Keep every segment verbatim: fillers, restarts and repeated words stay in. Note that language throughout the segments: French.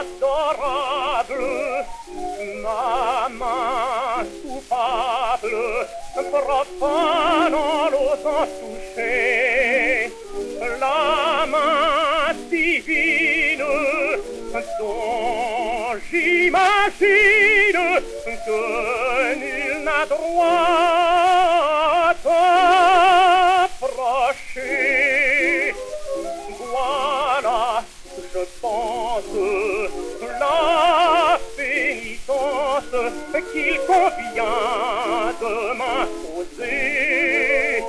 adorable, ma main coupable, profanant l'osant toucher, la main divine dont j'imagine que nul n'a droit d'approcher. Voilà, je pense, la pénitence qu'il convient de m'imposer.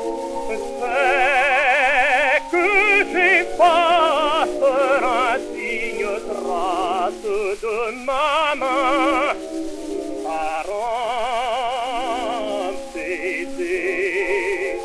C'est que j'efface l'insigne trace de ma main par un baiser.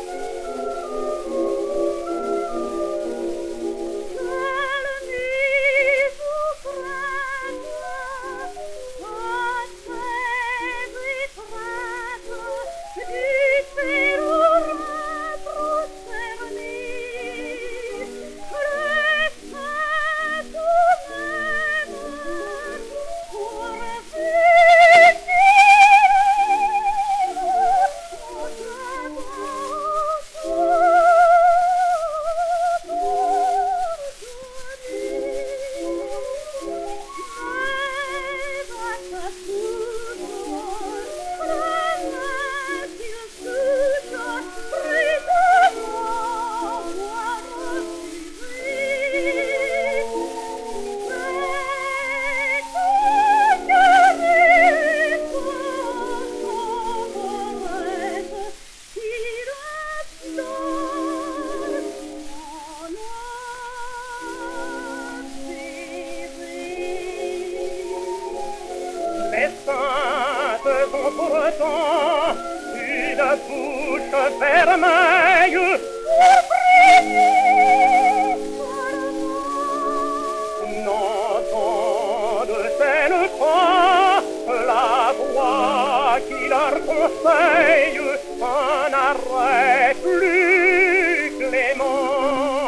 Les saintes ont pourtant une bouche vermeille pour prier seulement. N'entendent-elles pas la voix qui leur conseille un arrêt plus clément?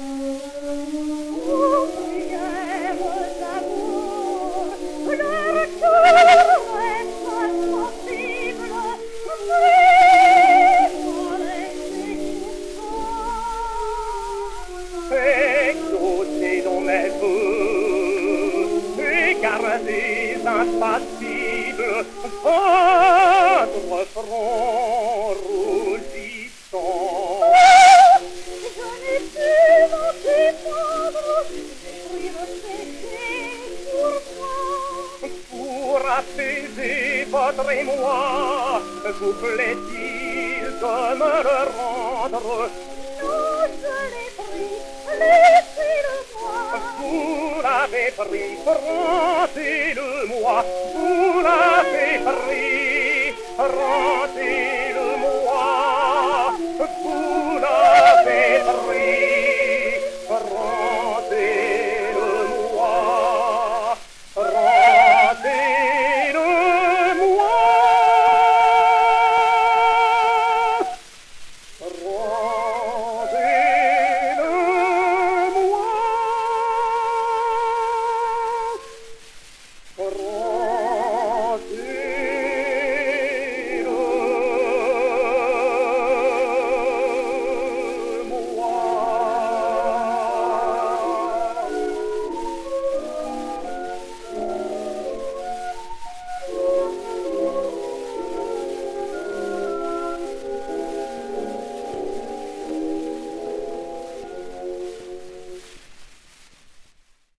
Aux prières d'amour, leur cœur est insensible, mais pour les écoutants. Écoutez donc mes voeux, et gardez impassible votre front rougissant. Je n'ai pu m'en défendre, détruire ces pour apaiser votre émoi, vous plaît-il de me le rendre? Non, je l'ai pris, laissez-le-moi. Vous l'avez pris, rendez-le-moi. Vous l'avez pris, rendez-le-moi.